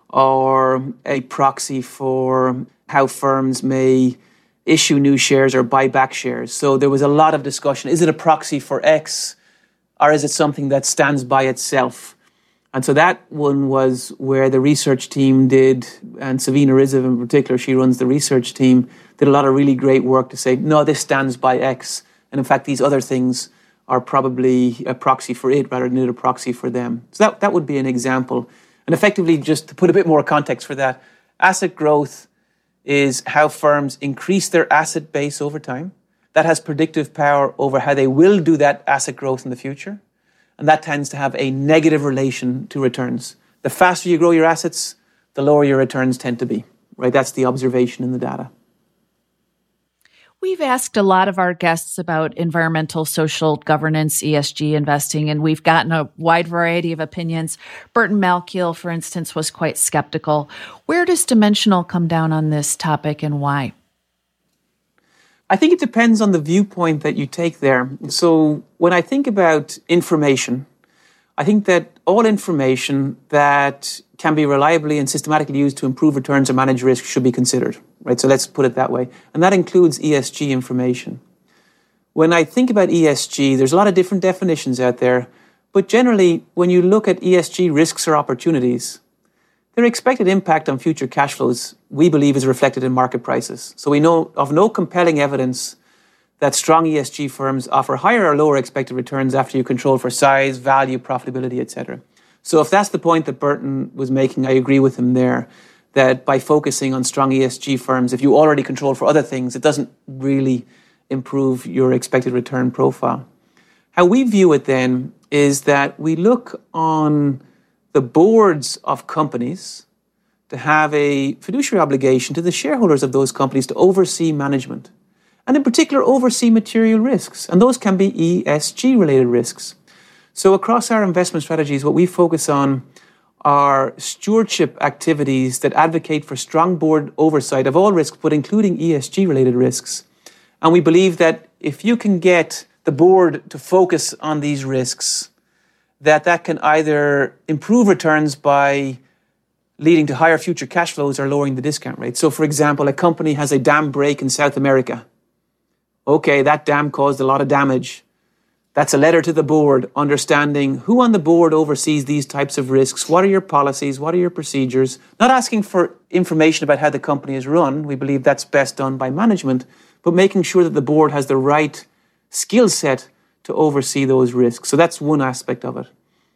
or a proxy for how firms may issue new shares or buy back shares. So there was a lot of discussion. Is it a proxy for X or is it something that stands by itself? And so that one was where the research team did, and Savina Rizov in particular, she runs the research team, did a lot of really great work to say, no, this stands by X. And in fact, these other things are probably a proxy for it rather than it a proxy for them. So that, that would be an example. And effectively, just to put a bit more context for that, asset growth is how firms increase their asset base over time. That has predictive power over how they will do that asset growth in the future. And that tends to have a negative relation to returns. The faster you grow your assets, the lower your returns tend to be, right? That's the observation in the data. We've asked a lot of our guests about environmental, social governance, E S G investing, and we've gotten a wide variety of opinions. Burton Malkiel, for instance, was quite skeptical. Where does Dimensional come down on this topic and why? I think it depends on the viewpoint that you take there. So when I think about information, I think that all information that can be reliably and systematically used to improve returns or manage risk should be considered, right? So let's put it that way. And that includes E S G information. When I think about E S G, there's a lot of different definitions out there, but generally, when you look at E S G risks or opportunities, their expected impact on future cash flows, we believe, is reflected in market prices. So we know of no compelling evidence that strong E S G firms offer higher or lower expected returns after you control for size, value, profitability, et cetera. So if that's the point that Burton was making, I agree with him there, that by focusing on strong E S G firms, if you already control for other things, it doesn't really improve your expected return profile. How we view it then is that we look on the boards of companies to have a fiduciary obligation to the shareholders of those companies to oversee management, and in particular oversee material risks, and those can be E S G related risks. So across our investment strategies, what we focus on are stewardship activities that advocate for strong board oversight of all risks, but including E S G related risks. And we believe that if you can get the board to focus on these risks, that that can either improve returns by leading to higher future cash flows or lowering the discount rate. So, for example, a company has a dam break in South America. Okay, that dam caused a lot of damage. That's a letter to the board understanding who on the board oversees these types of risks, what are your policies, what are your procedures, not asking for information about how the company is run. We believe that's best done by management, but making sure that the board has the right skill set to oversee those risks. So that's one aspect of it.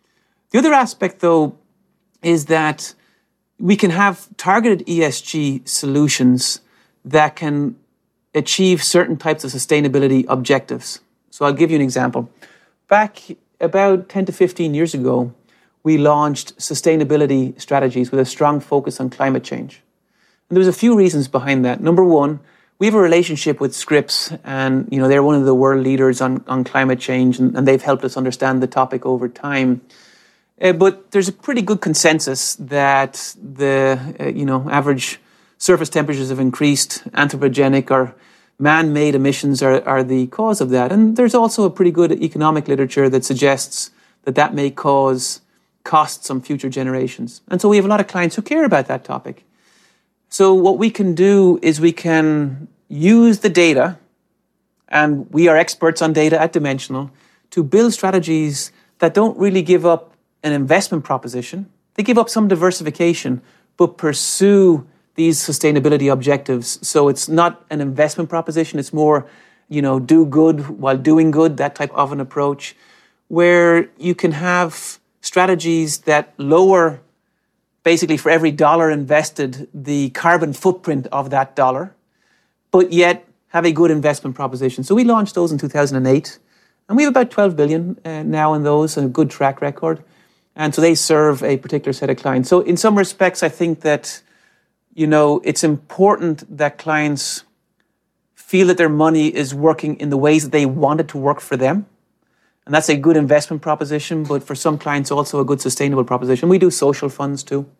The other aspect, though, is that we can have targeted E S G solutions that can achieve certain types of sustainability objectives. So I'll give you an example. Back about ten to fifteen years ago, we launched sustainability strategies with a strong focus on climate change. And there was a few reasons behind that. Number one, we have a relationship with Scripps, and you know they're one of the world leaders on, on climate change, and, and they've helped us understand the topic over time. Uh, but there's a pretty good consensus that the uh, you know average surface temperatures have increased, anthropogenic or man-made emissions are, are the cause of that. And there's also a pretty good economic literature that suggests that that may cause costs on future generations. And so we have a lot of clients who care about that topic. So what we can do is we can use the data, and we are experts on data at Dimensional, to build strategies that don't really give up an investment proposition. They give up some diversification, but pursue these sustainability objectives. So it's not an investment proposition. It's more, you know, do good while doing good, that type of an approach, where you can have strategies that lower, basically for every dollar invested, the carbon footprint of that dollar, but yet have a good investment proposition. So we launched those in two thousand eight, and we have about twelve billion uh, now in those, and a good track record. And so they serve a particular set of clients. So in some respects, I think that, you know, it's important that clients feel that their money is working in the ways that they want it to work for them. And that's a good investment proposition, but for some clients also a good sustainable proposition. We do social funds too.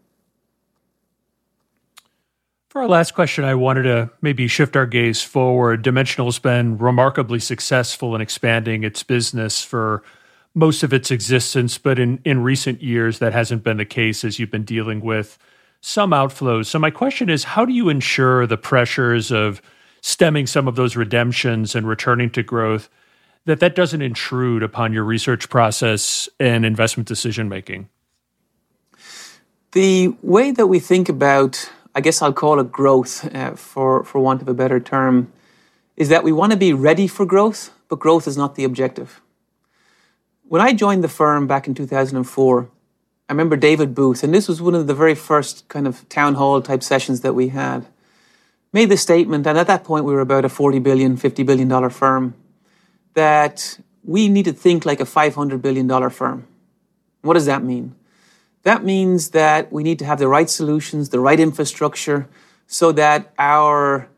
For our last question, I wanted to maybe shift our gaze forward. Dimensional's been remarkably successful in expanding its business for most of its existence, but in, in recent years, that hasn't been the case as you've been dealing with some outflows. So my question is, how do you ensure the pressures of stemming some of those redemptions and returning to growth, that that doesn't intrude upon your research process and investment decision-making? The way that we think about, I guess I'll call it growth, uh, for, for want of a better term, is that we want to be ready for growth, but growth is not the objective. When I joined the firm back in two thousand four, I remember David Booth, and this was one of the very first kind of town hall type sessions that we had, made the statement, and at that point we were about a forty billion dollars, fifty billion dollars firm, that we need to think like a five hundred billion dollars firm. What does that mean? That means that we need to have the right solutions, the right infrastructure, so that our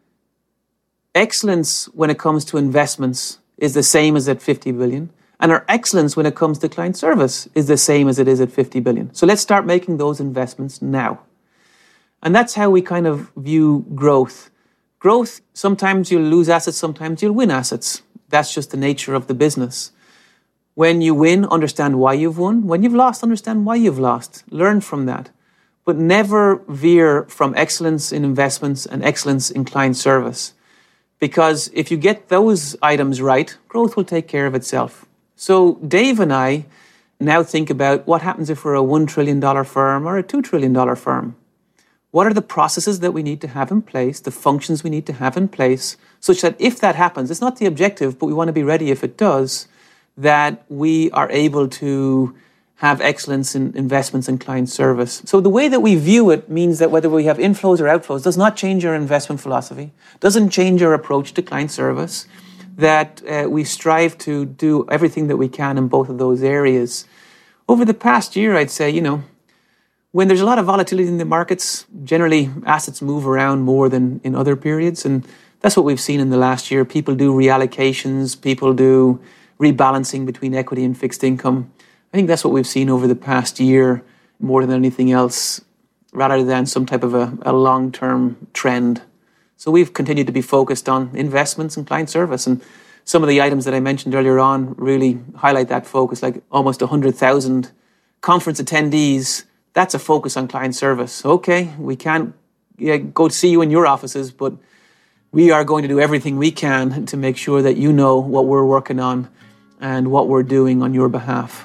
excellence when it comes to investments is the same as at fifty billion dollars. And our excellence when it comes to client service is the same as it is at fifty billion dollars. So let's start making those investments now. And that's how we kind of view growth. Growth, sometimes you'll lose assets, sometimes you'll win assets. That's just the nature of the business. When you win, understand why you've won. When you've lost, understand why you've lost. Learn from that. But never veer from excellence in investments and excellence in client service. Because if you get those items right, growth will take care of itself. So Dave and I now think about what happens if we're a one trillion dollars firm or a two trillion dollars firm. What are the processes that we need to have in place, the functions we need to have in place, such that if that happens, it's not the objective, but we want to be ready if it does, that we are able to have excellence in investments and client service. So the way that we view it means that whether we have inflows or outflows does not change our investment philosophy, doesn't change our approach to client service, that uh, we strive to do everything that we can in both of those areas. Over the past year, I'd say, you know, when there's a lot of volatility in the markets, generally assets move around more than in other periods. And that's what we've seen in the last year. People do reallocations, people do rebalancing between equity and fixed income. I think that's what we've seen over the past year more than anything else, rather than some type of a, a long-term trend. So we've continued to be focused on investments and client service. And some of the items that I mentioned earlier on really highlight that focus, like almost one hundred thousand conference attendees. That's a focus on client service. Okay, we can't yeah, go see you in your offices, but we are going to do everything we can to make sure that you know what we're working on and what we're doing on your behalf.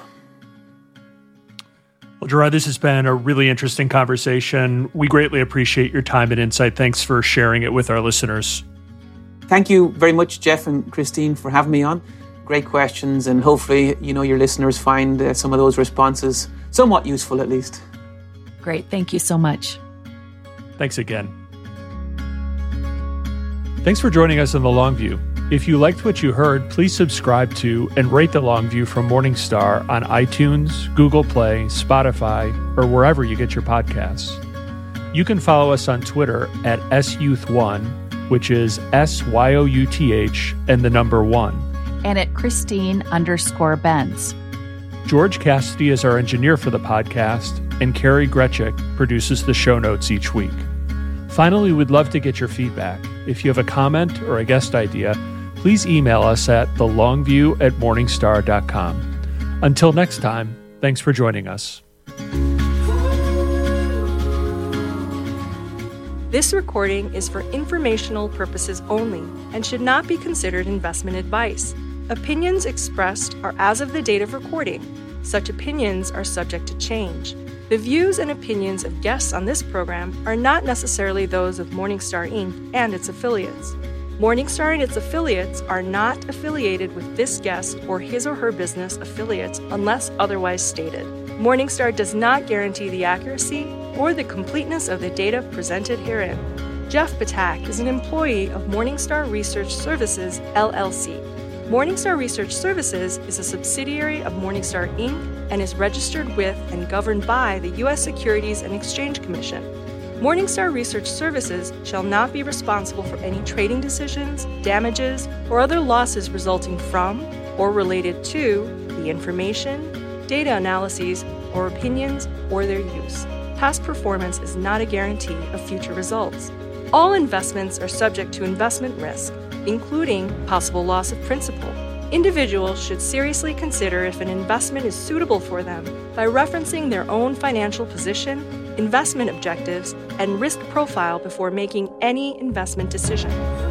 Well, Gerard, this has been a really interesting conversation. We greatly appreciate your time and insight. Thanks for sharing it with our listeners. Thank you very much, Jeff and Christine, for having me on. Great questions, and hopefully, you know, your listeners find uh, some of those responses somewhat useful, at least. Great. Thank you so much. Thanks again. Thanks for joining us on The Long View. If you liked what you heard, please subscribe to and rate The Long View from Morningstar on iTunes, Google Play, Spotify, or wherever you get your podcasts. You can follow us on Twitter at S Youth one, which is S Y O U T H and the number one. And at Christine underscore Benz. George Cassidy is our engineer for the podcast, and Carrie Gretchik produces the show notes each week. Finally, we'd love to get your feedback. If you have a comment or a guest idea, please email us at thelongview at morningstar dot com. Until next time, thanks for joining us. This recording is for informational purposes only and should not be considered investment advice. Opinions expressed are as of the date of recording. Such opinions are subject to change. The views and opinions of guests on this program are not necessarily those of Morningstar Incorporated and its affiliates. Morningstar and its affiliates are not affiliated with this guest or his or her business affiliates unless otherwise stated. Morningstar does not guarantee the accuracy or the completeness of the data presented herein. Jeff Patak is an employee of Morningstar Research Services, L L C. Morningstar Research Services is a subsidiary of Morningstar Incorporated and is registered with and governed by the U S Securities and Exchange Commission. Morningstar Research Services shall not be responsible for any trading decisions, damages, or other losses resulting from or related to the information, data analyses, or opinions, or their use. Past performance is not a guarantee of future results. All investments are subject to investment risk, including possible loss of principal. Individuals should seriously consider if an investment is suitable for them by referencing their own financial position, investment objectives, and risk profile before making any investment decision.